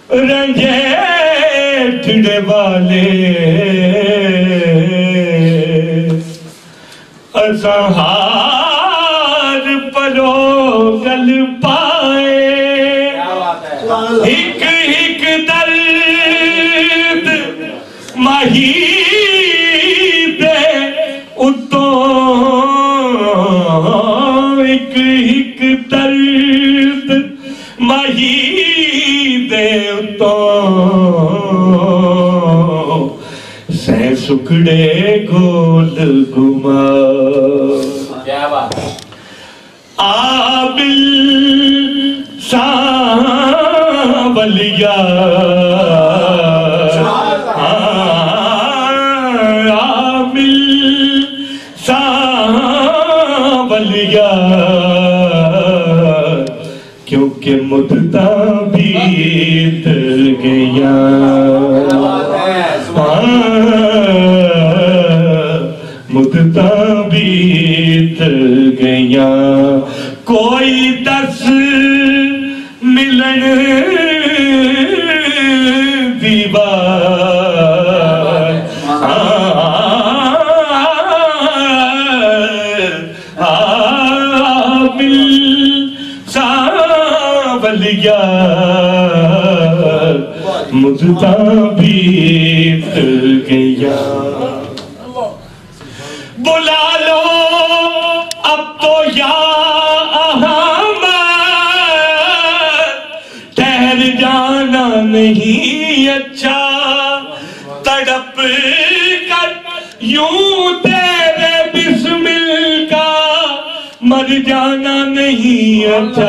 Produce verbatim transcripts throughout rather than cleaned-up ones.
رنجیٹھڑے والے ازہار پرو گل پائے ایک ایک درد ماہی دے اتوں ایک ایک درد ماہی دے اتوں سہ سکڑے گول گما آبل ساولیا آبل ساولیا کیونکہ مدتاں بیت گیا مدتاں بیت گیا کوئی دس ملن دیوار آبل ساولیا مدتاں بیت گیا بلا لو اب تو یا احمد ٹھہر جانا نہیں اچھا تڑپ کر یوں تیرے بسمل کا مر جانا نہیں اچھا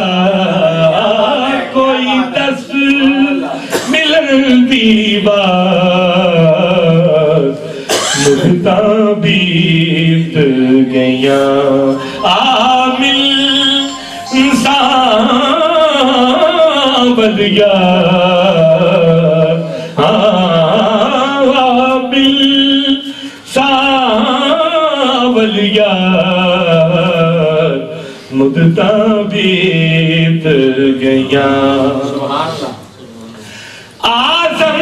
کوئی دس ملن دیوار مدتاں بیت گیا آمل ساولیا آمل ساولیا مدتاں بیت گیا آزم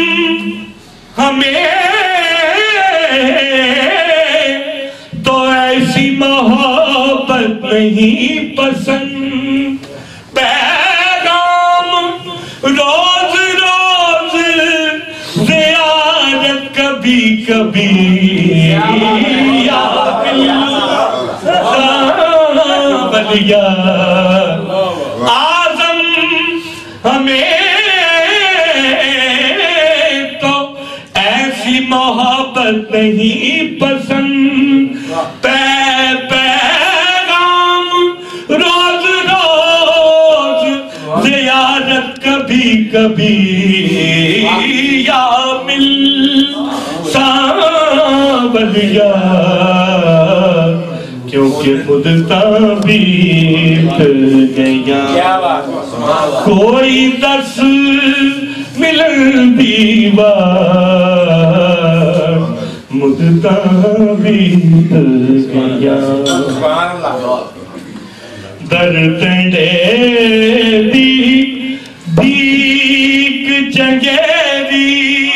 ہمیں تو ایسی محبت نہیں پسند پیغام روز روز زیارت کبھی کبھی یا آزم ہمیں تو ایسی محبت نہیں پسند پیغام روز روز زیارت کبھی کبھی یا مل ساولیا کیونکہ مدتاں بیت گیا کوئی دس ملن دیوار مدتاں بیت گیا درتنڈے دی بھیک چنگیری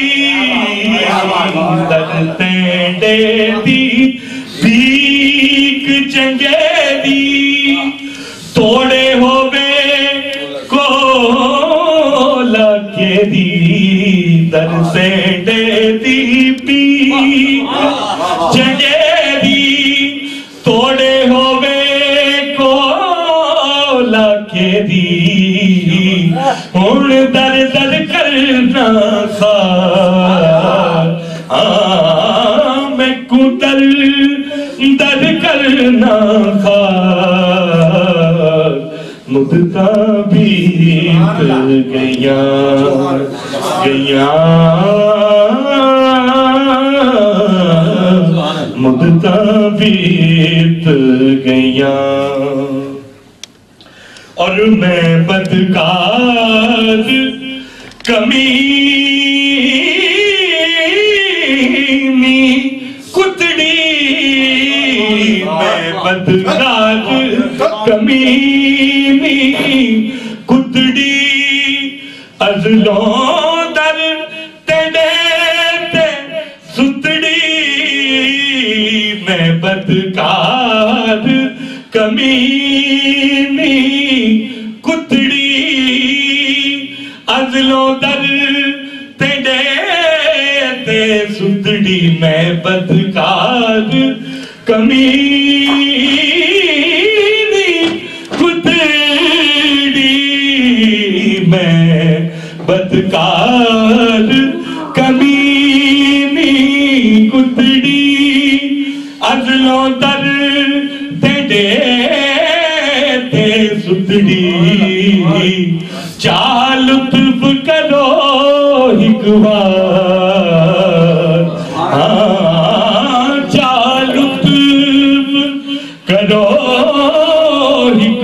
درتنڈے دی بھیک چنگیری توڑے ہوئے کولا کے دی درتنڈے دی بھیک چنگیری توڑے ہوئے کولا کے دی ہون در در کرنا خواہ میں کو در در کرنا خواہ مدتاں بیت گیا گیا مدتاں بیت گیا اور میں بدکار کمینی کتڑی میں بدکار کمینی کتڑی ازلوں در تیڑے تے ستڑی میں بدکار کمینی کتڑی ازلوں در تیڑے تے ستڑی میں بدکار کمینی کتڑی میں بدکار کمینی کتڑی ازلوں در تیڑے تے ستڑی چال لطف کرو ایک بار چال لطف کرو ایک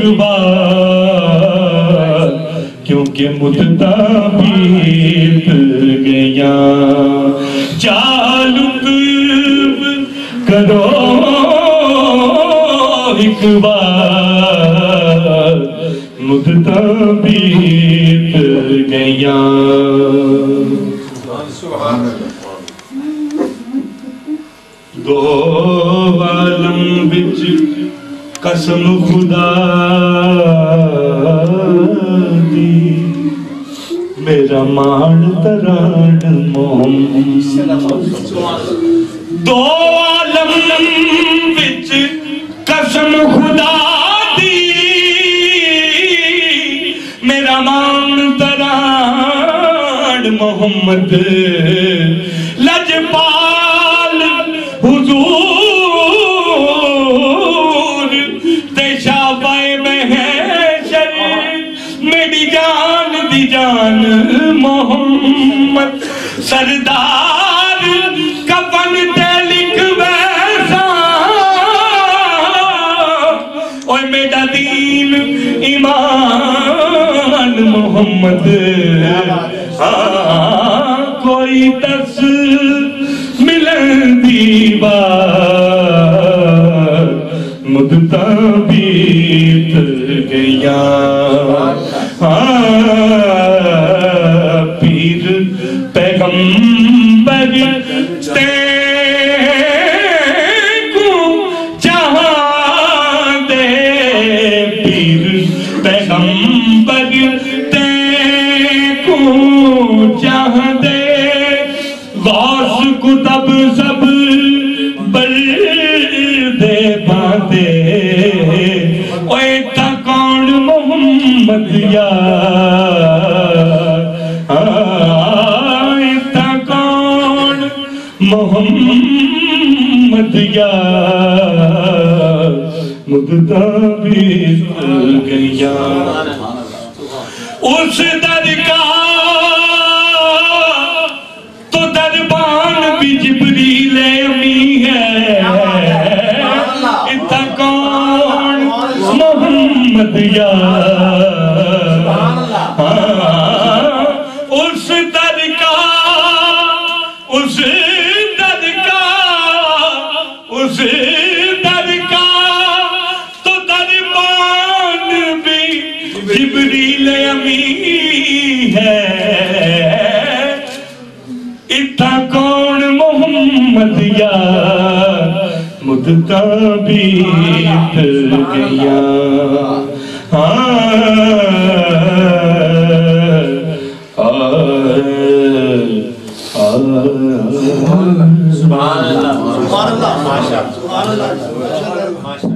بار کیونکہ مدتاں بیت گیا چال لطف کرو ایک بار مدتاں بیت گیا دو عالم وچ قسم خدا دی میرا مان تران محمد دو عالم وچ قسم خدا دی میرا مان تران محمد لجپال حضور تے شابائے محشر میری جان دی جان محمد سردار کفن تے لکھ ویسا اوہ میرا دین ایمان محمد کوئی دس ملن دیوار مدتاں بیت گیا پیر پیغمبر تے کو جہاں دے پیر پیغمبر تے کو جہاں دے غوث کتب سب بردے باندے اوے تا کون محمد یار آئے تا کون محمد یار مدتاں بیت گیا اس در کا تو دربان بھی جبریل امی ہے اتنا کون محمد یار اس در کا اس در کا اس در کا تو دربان بھی جبریل امی ہے اتنا کون محمد یار مدتاں بیت گیا سبحان اللہ سبحان اللہ ماشاءاللہ